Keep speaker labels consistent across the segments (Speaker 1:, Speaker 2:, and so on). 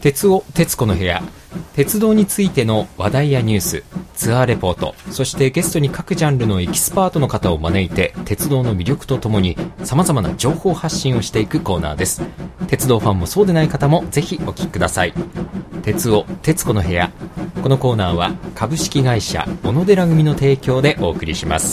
Speaker 1: 鉄尾鉄子の部屋、鉄道についての話題やニュース、ツアーレポート、そしてゲストに各ジャンルのエキスパートの方を招いて鉄道の魅力とともに様々な情報発信をしていくコーナーです。鉄道ファンもそうでない方もぜひお聞きください。鉄尾鉄子の部屋、このコーナーは株式会社小野寺組の提供でお送りします。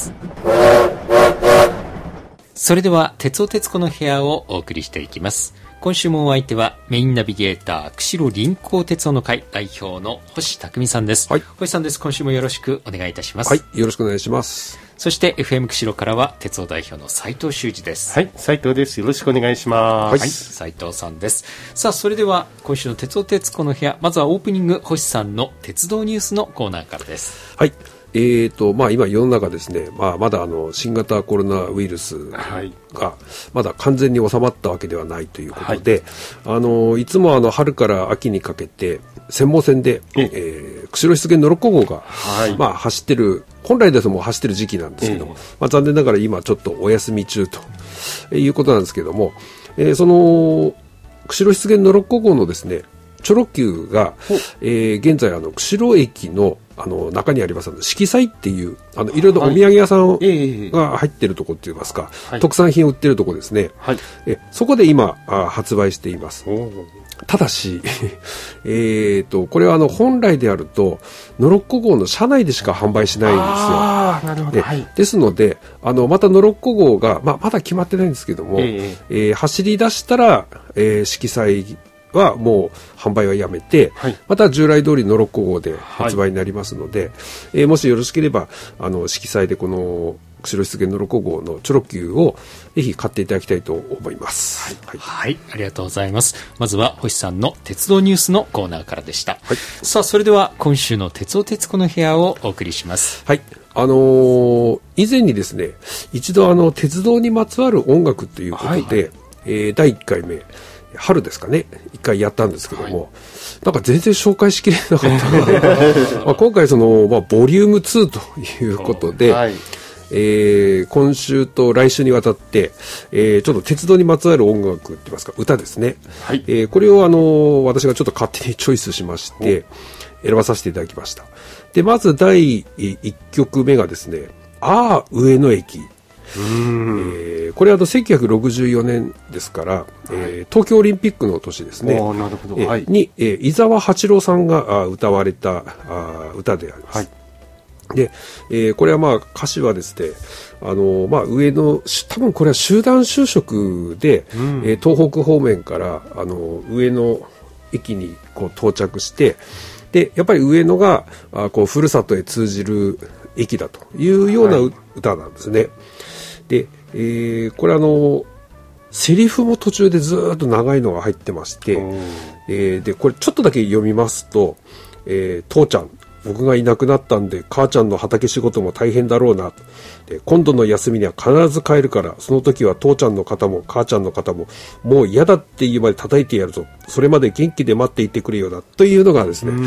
Speaker 1: それでは鉄尾鉄子の部屋をお送りしていきます。今週もお相手はメインナビゲーター釧路臨港鉄尾の会代表の星匠さんです。はい、星さんです。今週もよろしくお願いいたします。
Speaker 2: はい、よろしくお願いします。
Speaker 1: そして FM 釧路からは鉄尾代表の斉藤修二です。
Speaker 3: はい、斉藤です。よろしくお願いします。
Speaker 1: はい、斉藤さんです。さあ、それでは今週の鉄尾鉄子の部屋、まずはオープニング、星さんの鉄道ニュースのコーナーからです。
Speaker 2: はい、今世の中ですね、まだ新型コロナウイルスがまだ完全に収まったわけではないということで、いつも春から秋にかけて専門線で、釧路湿原ノロッコ号が、走ってる、本来ですも走ってる時期なんですけども、残念ながら今ちょっとお休み中ということなんですけども、その釧路湿原ノロッコ号のですね、チョロ Q が、現在釧路駅の中にあります色彩っていういろいろお土産屋さんが入ってるとこって言いますか、特産品を売ってるとこですね、そこで今発売しています。ただしこれは本来であるとノロッコ号の車内でしか販売しないんですよ。
Speaker 3: なるほど。
Speaker 2: ですのでまたノロッコ号が、まだ決まってないんですけども、走り出したら、色彩はもう販売はやめて、また従来通りノロッコ号で発売になりますので、もしよろしければ色彩でこの釧路湿原ノロッコ号のチョロ Q をぜひ買っていただきたいと思います。
Speaker 1: はい、ありがとうございます。まずは星さんの鉄道ニュースのコーナーからでした。さあ、それでは今週の鉄尾鉄子の部屋をお送りします。
Speaker 2: はい、以前にですね、一度鉄道にまつわる音楽ということで、第1回目春ですかね、一回やったんですけども、なんか全然紹介しきれなかったので今回ボリューム2ということで、今週と来週にわたって、ちょっと鉄道にまつわる音楽って言いますか、歌ですね、これを私がちょっと勝手にチョイスしまして選ばさせていただきました。で、まず第1曲目がですね、上野駅。これは1964年ですから、東京オリンピックの年ですね。
Speaker 3: なるほど。
Speaker 2: に、伊沢八郎さんが歌われた歌であります。で、これは歌詞はですね、上野、多分これは集団就職で、東北方面から上野駅に到着して、でやっぱり上野がふるさとへ通じる駅だというような歌なんですね。で、これセリフも途中でずっと長いのが入ってまして、でこれちょっとだけ読みますと、父ちゃん、僕がいなくなったんで母ちゃんの畑仕事も大変だろうな、で今度の休みには必ず帰るから、その時は父ちゃんの肩も母ちゃんの肩ももう嫌だって言うまで叩いてやるぞ、それまで元気で待っていてくれよなというのがですね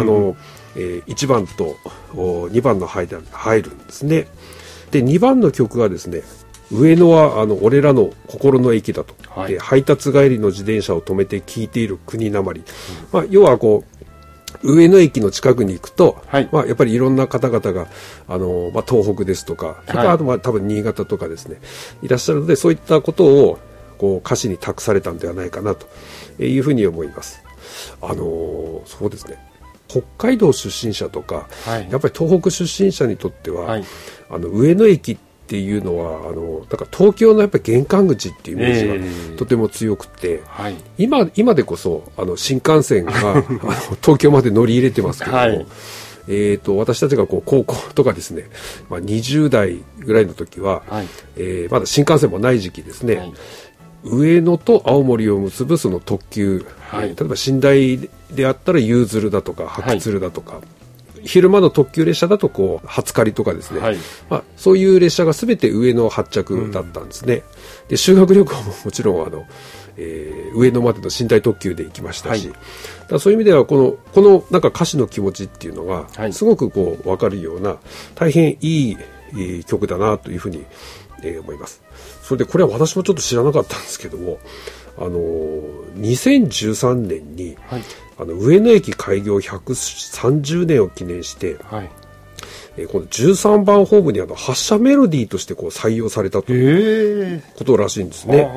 Speaker 2: 1番と2番の間に入るんですね。で2番の曲がですね、上野は俺らの心の駅だと、で配達帰りの自転車を止めて聴いている国なまり、要は上野駅の近くに行くと、やっぱりいろんな方々が東北ですとか、それからあと多分新潟とかですねいらっしゃるので、そういったことを歌詞に託されたんではないかなというふうに思います。そうですね、北海道出身者とか、やっぱり東北出身者にとっては、上野駅っていうのはだから東京のやっぱり玄関口っていうイメージがとても強くて、今でこそ新幹線が東京まで乗り入れてますけども、私たちが高校とかですね、20代ぐらいの時は、まだ新幹線もない時期ですね、上野と青森を結ぶその特急、例えば寝台であったら夕鶴だとか白鶴だとか、昼間の特急列車だと初刈りとかですね、そういう列車が全て上野発着だったんですね。で修学旅行ももちろん上野までの寝台特急で行きましたし、だそういう意味ではこのなんか歌詞の気持ちっていうのがすごく分かるような大変いい曲だなというふうに思います。それでこれは私もちょっと知らなかったんですけども、2013年に、 上野駅開業130年を記念して、はい、この13番ホームに発車メロディーとしてこう採用されたということらしいんですね。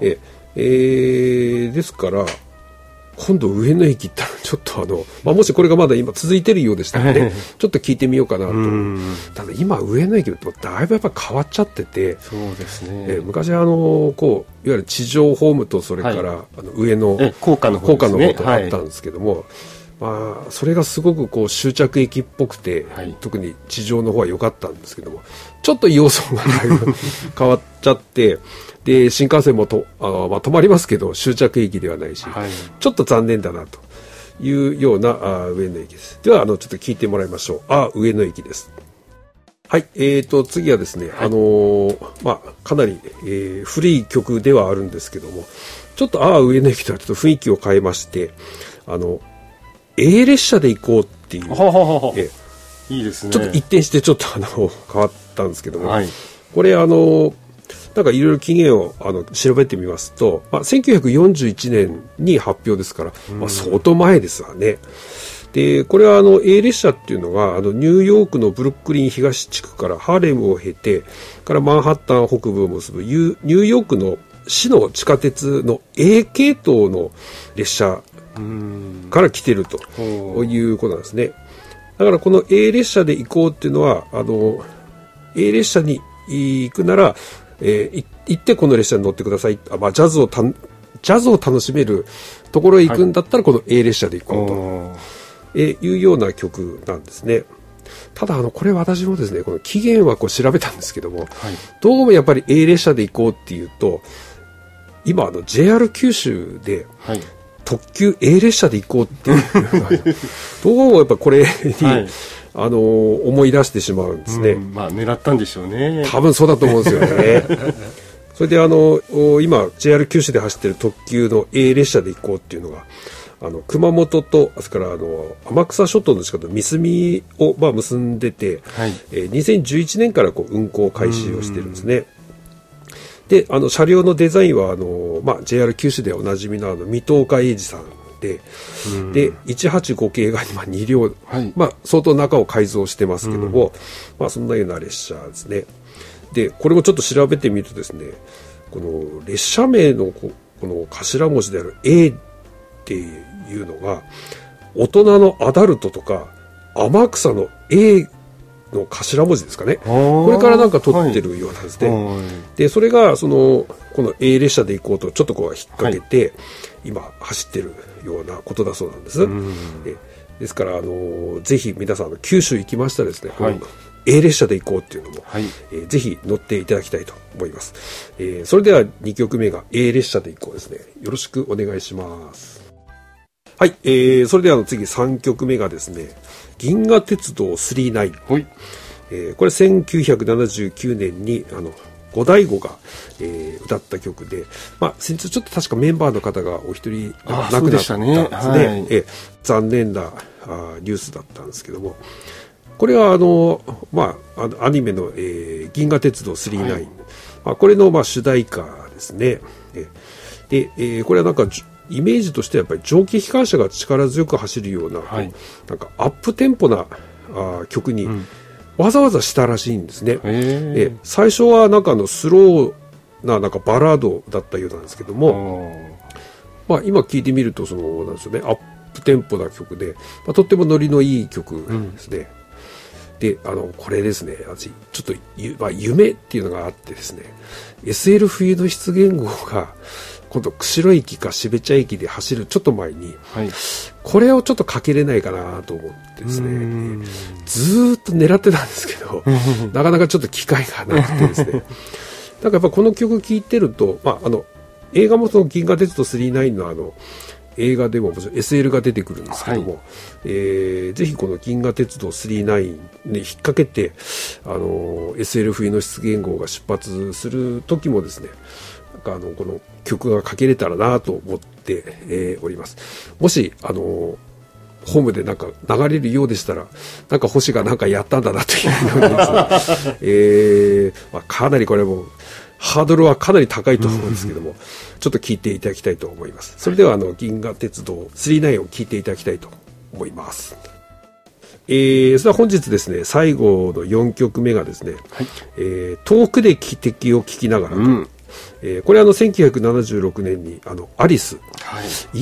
Speaker 2: ですから今度上野駅行ったらちょっともしこれがまだ今続いてるようでしたらねちょっと聞いてみようかなと。ただ今上野駅だとだいぶやっぱ変わっちゃってて、
Speaker 3: そうですね、
Speaker 2: 昔こういわゆる地上ホームとそれから、はい、上の
Speaker 3: 高架の方ですね、
Speaker 2: とあったんですけども、まあ、それがすごくこう終着駅っぽくて、はい、特に地上の方は良かったんですけども、ちょっと要素が変わっちゃってで新幹線も止まりますけど終着駅ではないし、はい、ちょっと残念だなというような上野駅です。ではちょっと聞いてもらいましょう。上野駅です。はい、次はですね、はい、かなり、古い曲ではあるんですけども、ちょっと上野駅とはちょっと雰囲気を変えまして、A 列車で行こうっていう、
Speaker 3: いいですね。
Speaker 2: ちょっと一転してちょっと変わったんですけども、はい、これなんかいろいろ期限を調べてみますと、1941年に発表ですから、相当前ですわね。でこれはA 列車っていうのがニューヨークのブルックリン東地区からハーレムを経てからマンハッタン北部を結ぶニューヨークの市の地下鉄の A 系統の列車から来てるということなんですね。だからこの A 列車で行こうっていうのはA 列車に行くなら、行ってこの列車に乗ってください。ジャズを楽しめるところへ行くんだったらこの A 列車で行こうと、いうような曲なんですね。ただこれ私もですねこの期限はこう調べたんですけども、はい、どうもやっぱり A 列車で行こうっていうと今JR 九州で、はい、特急 A 列車で行こうっていうどうもやっぱこれに、はい、思い出してしまうんですね。
Speaker 3: 狙ったんでしょうね。
Speaker 2: 多分そうだと思うんですよね。それで今 JR 九州で走ってる特急の A 列車で行こうっていうのが熊本とそれから天草諸島の近くの三隅を結んでて、はい、2011年からこう運行開始をしてるんですね。で車両のデザインはJR 九州でおなじみの水戸岡英二さんで185系が今2両、はい、相当中を改造してますけども、そんなような列車ですね。でこれもちょっと調べてみるとですねこの列車名のこの頭文字である A っていうのが大人のアダルトとか天草の A の頭文字ですかね。これからなんか取ってるようなんですね。はい、でそれがこの A 列車で行こうとちょっとこう引っ掛けて、はい、今走ってるようなことだそうなんです。ですからぜひ皆さん九州行きましたらですね、はい、この A 列車で行こうっていうのも、はいぜひ乗っていただきたいと思います。それでは2曲目が A 列車で行こうですね。よろしくお願いします。はい、それでは次3曲目がですね銀河鉄道999、はいこれ1979年に五醍醐が、歌った曲で、先日ちょっと確かメンバーの方がお一人亡くなったんですね。残念なニュースだったんですけども、これはアニメの、銀河鉄道999、はいこれの主題歌ですね。で、これはなんかイメージとしてはやっぱり蒸気機関車が力強く走るような、はい、なんかアップテンポな曲にわざわざしたらしいんですね。最初はなんかスローな、なんかバラードだったようなんですけども、今聴いてみるとなんですよね、アップテンポな曲で、とってもノリのいい曲ですね。でこれですね私ちょっと、夢っていうのがあってですね SL 冬の出現号が今度釧路駅か標茶駅で走るちょっと前に、はい、これをちょっとかけれないかなと思ってですねずーっと狙ってたんですけどなかなかちょっと機会がなくてですねなんかやっぱこの曲聴いてると、映画も銀河鉄道999の映画でももちろん SL が出てくるんですけども、ぜひこの銀河鉄道999に引っ掛けてSL 冬の出現号が出発する時もですねなんかこの曲がかけれたらなと思って、おります。もしホームでなんか流れるようでしたらなんか星がなんかやったんだなというようにですね、かなりこれもハードルはかなり高いと思うんですけども、ちょっと聞いていただきたいと思います。それでは銀河鉄道999を聞いていただきたいと思います。それでは本日ですね、最後の4曲目がですね、はい、遠くで汽笛を聞きながらと、これ1976年にアリス、はい、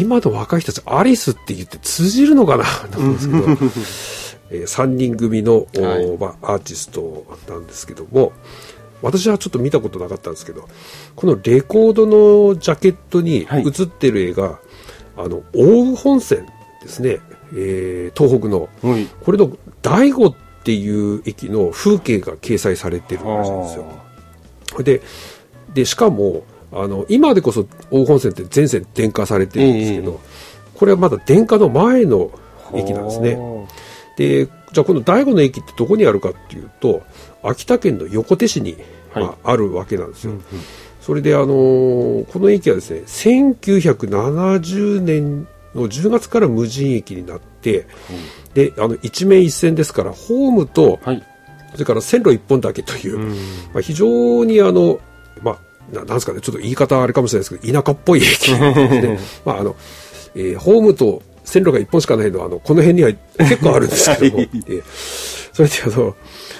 Speaker 2: 今の若い人たちアリスって言って通じるのかなと思うんですけど3人組の、アーティストなんですけども、私はちょっと見たことなかったんですけど、このレコードのジャケットに映ってる絵が、奥羽本線ですね、東北の、これの醍醐っていう駅の風景が掲載されてるらしいんですよ。でしかも今でこそ奥羽本線って全線電化されてるんですけど、これはまだ電化の前の駅なんですね。で、じゃあこの醍醐の駅ってどこにあるかっていうと、秋田県の横手市に、あるわけなんですよ。それでこの駅はですね、1970年の10月から無人駅になって、で一面一線ですから、ホームと、それから線路一本だけという、非常になんですかね、ちょっと言い方あれかもしれないですけど、田舎っぽい駅ですね。ホームと線路が一本しかないのはこの辺には結構あるんですけども、それで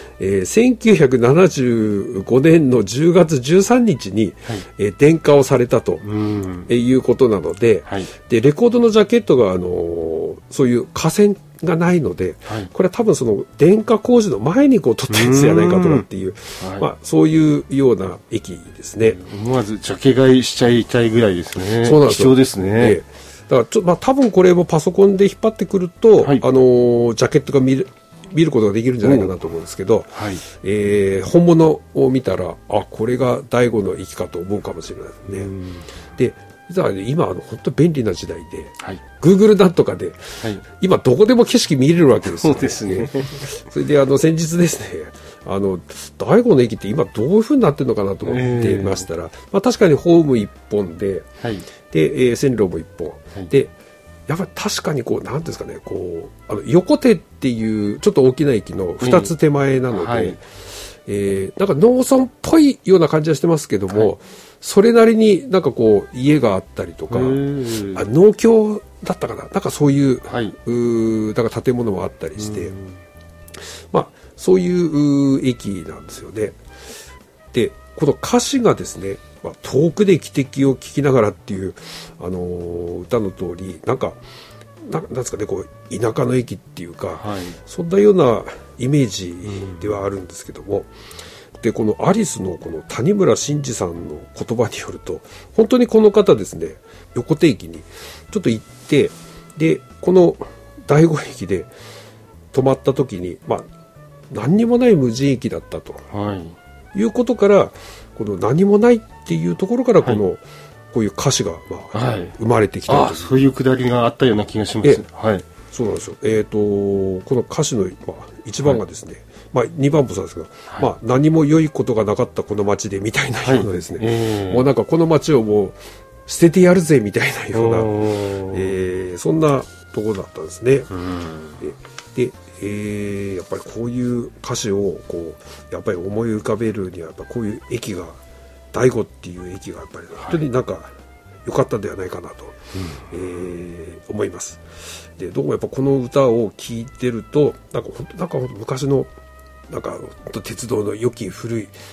Speaker 2: 1975年の10月13日に、電化をされたということなので、でレコードのジャケットがそういう架線がないので、これは多分その電化工事の前に撮ったやつじゃないかとかっていう、そういうような駅ですね。
Speaker 3: 思わずジャケ買いしちゃいたいぐらいですね。
Speaker 2: そうなんですよ。
Speaker 3: 貴重ですね。
Speaker 2: だから多分これもパソコンで引っ張ってくると、ジャケットが見ることができるんじゃないかなと思うんですけど、本物を見たら、これが醍醐の駅かと思うかもしれないですね。で、実はね、今本当便利な時代で、Google なんとかで、今どこでも景色見れるわけですよ、ね。そうですね。それで先日ですね、醍醐の駅って今どういう風になってるのかなと思ってましたら、確かにホーム一本で、で、線路も一本、で、やっぱり確かになんていうんですかね、横手っていうちょっと大きな駅の2つ手前なので、なんか農村っぽいような感じはしてますけども、それなりになんか家があったりとか、農協だったかな、なんかそういう、なんか建物もあったりして、そういう駅なんですよね。で、この歌詞がですね、遠くで汽笛を聞きながらっていう、歌の通り、なんですかね、田舎の駅っていうか、そんなようなイメージではあるんですけども、で、このアリスのこの谷村新司さんの言葉によると、本当にこの方ですね、横手駅にちょっと行って、で、この醍醐駅で止まった時に、何にもない無人駅だったと、いうことから、この何もないっていうところからこういう歌詞が生まれてきたという、
Speaker 3: そういうくだりがあったような気がします。
Speaker 2: そうなんですよ。この歌詞の1番がですね、2番もそうですけど、何も良いことがなかったこの街でみたいなようなですね、もうなんかこの街をもう捨ててやるぜみたいなような、そんなところだったんですね。で、やっぱりこういう歌詞をやっぱり思い浮かべるには、やっぱこういう駅が、醍醐っていう駅がやっぱり本当になんか良かったんではないかなと、思います。で、どうもやっぱこの歌を聴いてると、なんか昔のなんか鉄道の良き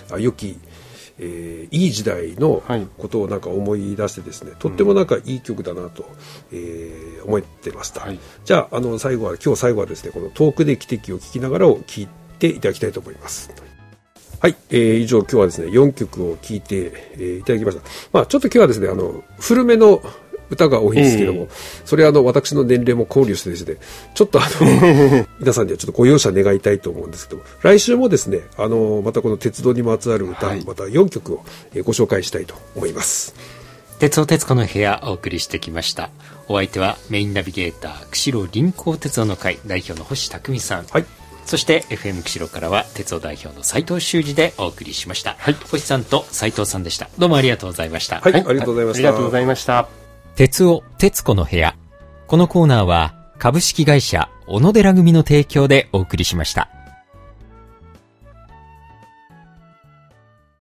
Speaker 2: いい時代のことをなんか思い出してですね、とってもなんかいい曲だなと、思ってました。じゃあ、今日最後はですね、この遠くで汽笛を聴きながらを聴いていただきたいと思います。はい、以上今日はですね、4曲を聴いて、いただきました。ちょっと今日はですね、古めの歌が多いんですけども、それは私の年齢も考慮してですね、ちょっと皆さんにはちょっとご容赦願いたいと思うんですけども、来週もですね、またこの鉄道にまつわる歌、また4曲をご紹介したいと思います。
Speaker 1: 鉄尾鉄子の部屋お送りしてきました。お相手はメインナビゲーター釧路臨港鉄道の会代表の星匠さん、そして FM 釧路からは鉄道代表の斉藤修二でお送りしました。星さんと斉藤さんでした。どうもありがとうございました。
Speaker 2: ありがとうございました。
Speaker 3: ありがとうございました。
Speaker 1: 鉄尾鉄子の部屋、このコーナーは株式会社小野寺組の提供でお送りしました。